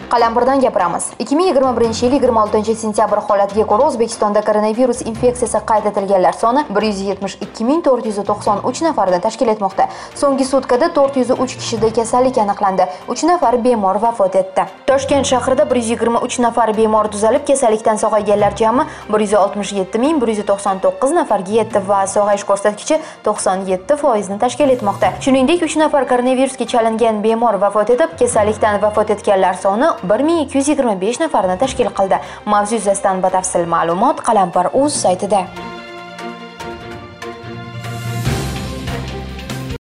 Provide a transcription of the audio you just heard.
Qalampirdan gapiramiz. 2021-yil 26-sentyabr holatiga ko'ra O'zbekistonda koronavirus infeksiyasi qayd etilganlar soni 172.493 nafarni tashkil etmoqda. So'nggi sutkada 403 kishida kasallik aniqlandi. 3 nafar bemor vafot etdi. Toshkent shahrida 123 nafar bemor tuzalib, kasallikdan sog'ayganlar jami 167.199 nafarga yetdi va sog'ayish ko'rsatkichi 97% ni tashkil etmoqda. Shuningdek, 3 nafar koronavirusga chalingan bemor vafot etib, kasallikdan vafot etganlar soni 1225 nafarni tashkil qildi. Mavzu yuzasidan batafsil ma'lumot Qalampir.uz saytida.